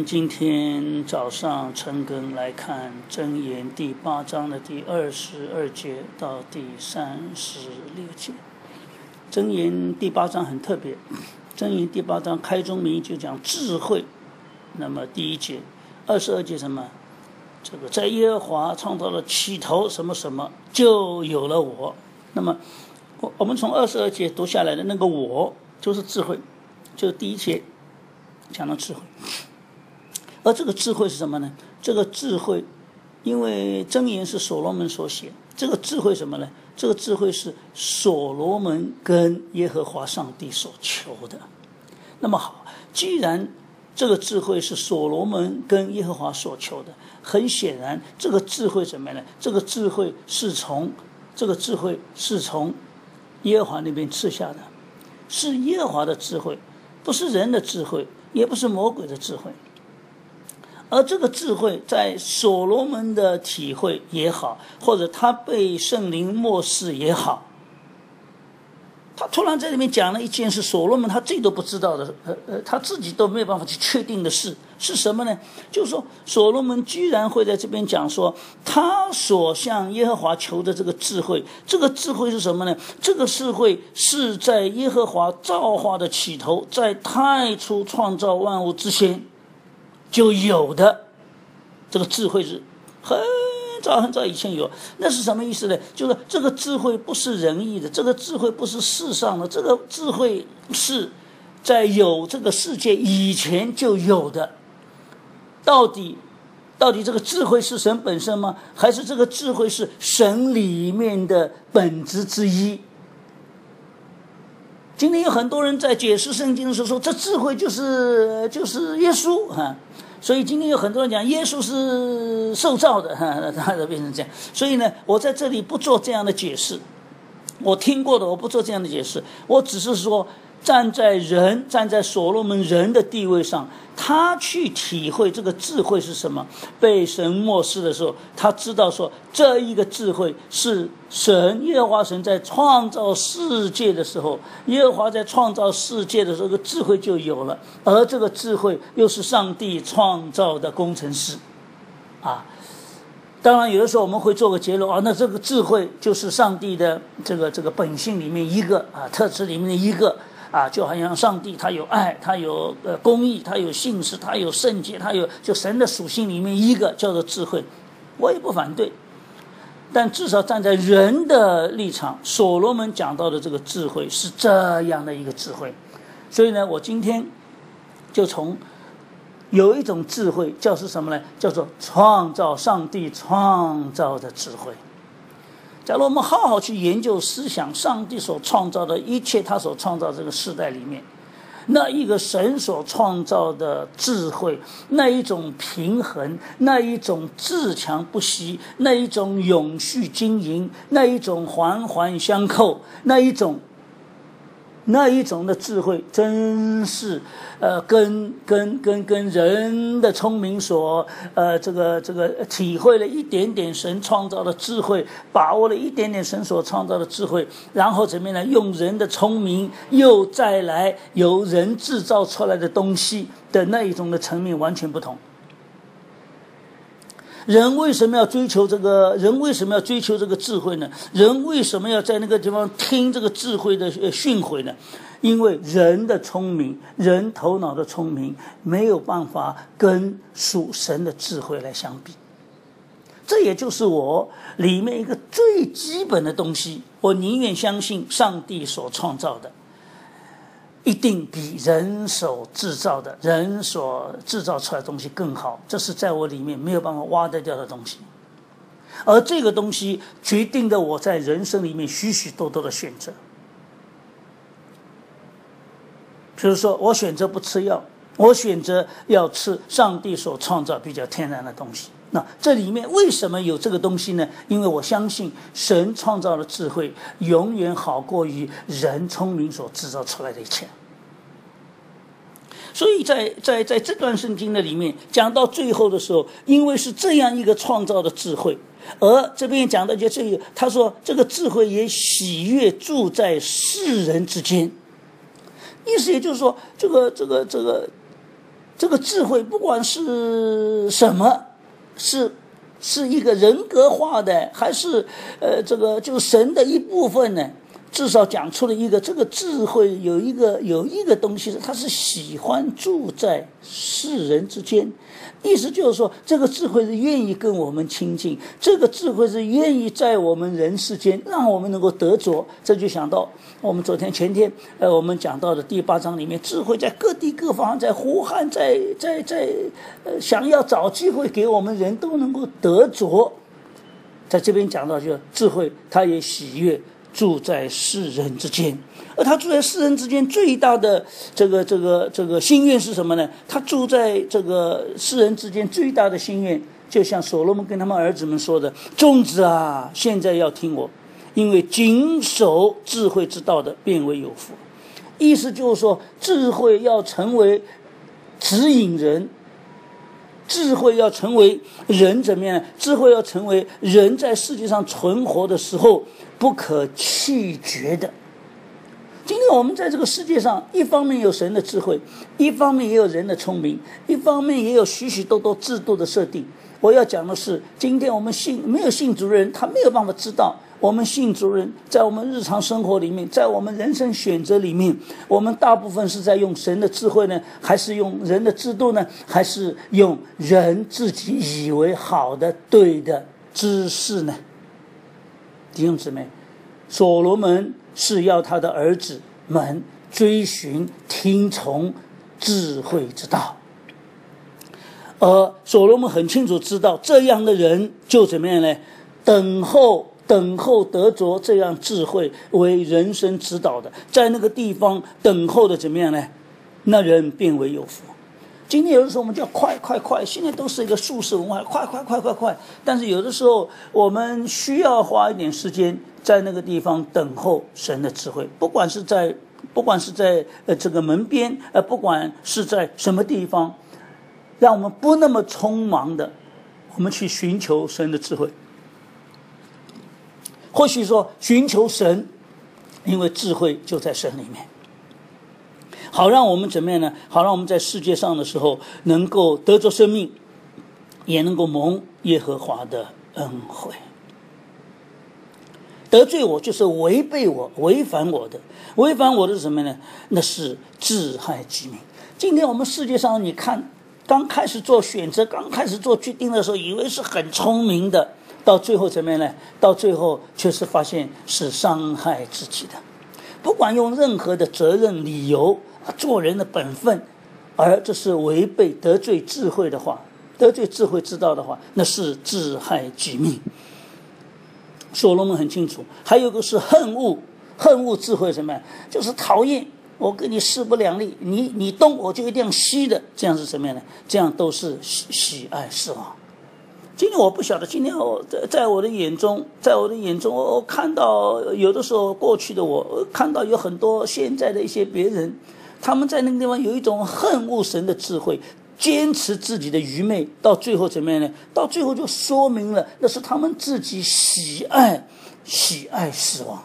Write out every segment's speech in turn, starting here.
今天早上晨更来看箴言第8章的第22节到第36节。箴言第8章很特别，箴言第8章开宗明义就讲智慧。那么第1节22节什么？这个在耶和华创造了起头什么什么，就有了我。那么我们从22节读下来的那个我就是智慧，就是第1节讲到智慧。而这个智慧是什么呢？这个智慧，因为箴言是所罗门所写，这个智慧什么呢？这个智慧是所罗门跟耶和华上帝所求的。那么好，既然这个智慧是所罗门跟耶和华所求的，很显然这个智慧什么呢？这个智慧是从耶和华那边赐下的，是耶和华的智慧，不是人的智慧，也不是魔鬼的智慧。而这个智慧在所罗门的体会也好，或者他被圣灵默示也好，他突然在里面讲了一件事，所罗门他自己都不知道的，他自己都没有办法去确定的事是什么呢？就是说所罗门居然会在这边讲说，他所向耶和华求的这个智慧，这个智慧是什么呢？这个智慧是在耶和华造化的起头，在太初创造万物之前就有的。这个智慧是很早以前有，那是什么意思呢？就是这个智慧不是人意的，这个智慧不是世上的，这个智慧是在有这个世界以前就有的。到底这个智慧是神本身吗？还是这个智慧是神里面的本质之一？今天有很多人在解释圣经的时候说，这智慧就是耶稣哈。所以今天有很多人讲耶稣是受造的，他就变成这样。所以呢，我在这里不做这样的解释，我听过的我不做这样的解释，我只是说站在所罗门人的地位上，他去体会这个智慧是什么。被神默示的时候，他知道说这一个智慧是神耶和华神在创造世界的时候，耶和华在创造世界的时候，这个智慧就有了。而这个智慧又是上帝创造的工程师啊。当然有的时候我们会做个结论啊，那这个智慧就是上帝的这个本性里面一个特质里面的一个就好像上帝他有爱，他有公义，他有信实，他有圣洁，他有就神的属性里面一个叫做智慧，我也不反对。但至少站在人的立场，所罗门讲到的这个智慧是这样的一个智慧。所以呢，我今天就从有一种智慧叫是什么呢？叫做上帝创造的智慧。假如我们好好去研究思想上帝所创造的一切，他所创造这个世代里面，那一个神所创造的智慧，那一种平衡，那一种自强不息，那一种永续经营，那一种环环相扣，那一种的智慧，真是跟人的聪明所这个体会了一点点神创造的智慧，把握了一点点神所创造的智慧，然后怎么样呢？用人的聪明又再来由人制造出来的东西的那一种的层面完全不同。人为什么要追求这个智慧呢？人为什么要在那个地方听这个智慧的训诲呢？因为人的聪明，人头脑的聪明没有办法跟属神的智慧来相比。这也就是我里面一个最基本的东西，我宁愿相信上帝所创造的一定比人所制造出来的东西更好，这是在我里面没有办法挖得掉的东西。而这个东西决定了我在人生里面许许多多的选择。比如说我选择不吃药，我选择要吃上帝所创造比较天然的东西。那这里面为什么有这个东西呢？因为我相信神创造的智慧永远好过于人聪明所制造出来的一切。所以在这段圣经的里面讲到最后的时候，因为是这样一个创造的智慧，而这边讲到就这个，他说这个智慧也喜悦住在世人之间。意思也就是说，这个这个智慧不管是什么，是一个人格化的，还是这个就是神的一部分呢？至少讲出了一个，这个智慧有一个东西，它是喜欢住在世人之间。意思就是说，这个智慧是愿意跟我们亲近，这个智慧是愿意在我们人世间让我们能够得着。这就想到我们前天我们讲到的第8章里面，智慧在各地各方在呼喊，在想要找机会给我们人都能够得着。在这边讲到，就智慧它也喜悦住在世人之间，而他住在世人之间最大的这个心愿是什么呢？他住在这个世人之间最大的心愿，就像所罗门跟他们儿子们说的：“众子啊，现在要听我，因为谨守智慧之道的，便为有福。”意思就是说，智慧要成为指引人，智慧要成为人怎么样？智慧要成为人在世界上存活的时候不可弃绝的。今天我们在这个世界上，一方面有神的智慧，一方面也有人的聪明，一方面也有许许多多制度的设定。我要讲的是，今天我们没有信主的人，他没有办法知道我们信主人在我们日常生活里面，在我们人生选择里面，我们大部分是在用神的智慧呢，还是用人的制度呢，还是用人自己以为好的对的知识呢？弟兄姊妹，所罗门是要他的儿子们追寻听从智慧之道，而所罗门很清楚知道，这样的人就怎么样呢？等候得着这样智慧为人生指导的，在那个地方等候的怎么样呢？那人便为有福。今天有的时候我们叫快，现在都是一个速食文化，快。但是有的时候我们需要花一点时间在那个地方等候神的智慧，不管是在这个门边，不管是在什么地方，让我们不那么匆忙的，我们去寻求神的智慧。或许说寻求神，因为智慧就在神里面。好让我们怎么样呢？好让我们在世界上的时候能够得着生命，也能够蒙耶和华的恩惠。得罪我就是违背我、违反我的，违反我的是什么呢？那是自害己命。今天我们世界上，你看，刚开始做选择、刚开始做决定的时候，以为是很聪明的，到最后怎么样呢？到最后却是发现是伤害自己的。不管用任何的责任理由，做人的本分，而这是违背得罪智慧的话，得罪智慧之道的话，那是自害己命。所罗门很清楚，还有一个是恨恶智慧，什么呀？就是讨厌，我跟你势不两立，你东我就一定要西的，这样是什么样的？这样都是喜爱死亡。今天我不晓得，今天在我的眼中，我看到有的时候过去的我看到有很多现在的一些别人，他们在那个地方有一种恨恶神的智慧，坚持自己的愚昧，到最后怎么样呢？到最后就说明了，那是他们自己喜爱死亡。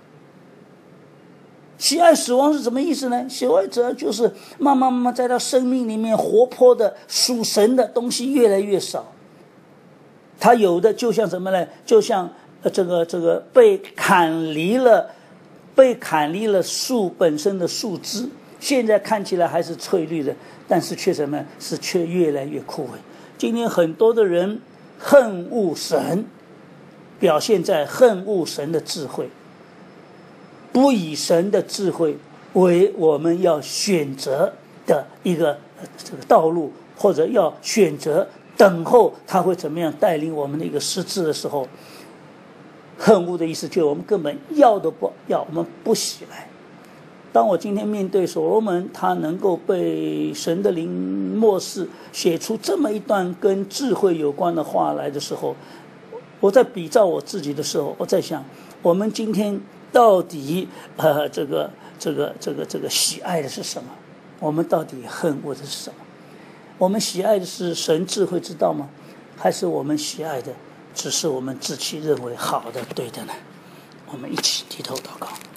喜爱死亡是什么意思呢？喜爱者就是慢慢在他生命里面活泼的属神的东西越来越少。他有的就像什么呢？就像这个被砍离了树本身的树枝，现在看起来还是翠绿的，但是却什么？是却越来越枯萎。今天很多的人恨恶神，表现在恨恶神的智慧，不以神的智慧为我们要选择的一个这个道路，或者要选择等候他会怎么样带领我们的一个实质的时候，恨恶的意思就是我们根本要都不要，我们不喜爱。当我今天面对所罗门，他能够被神的灵默示写出这么一段跟智慧有关的话来的时候，我在比照我自己的时候，我在想，我们今天到底这个喜爱的是什么？我们到底恨恶的是什么？我们喜爱的是神智慧之道吗？还是我们喜爱的只是我们自己认为好的对的呢？我们一起低头祷告。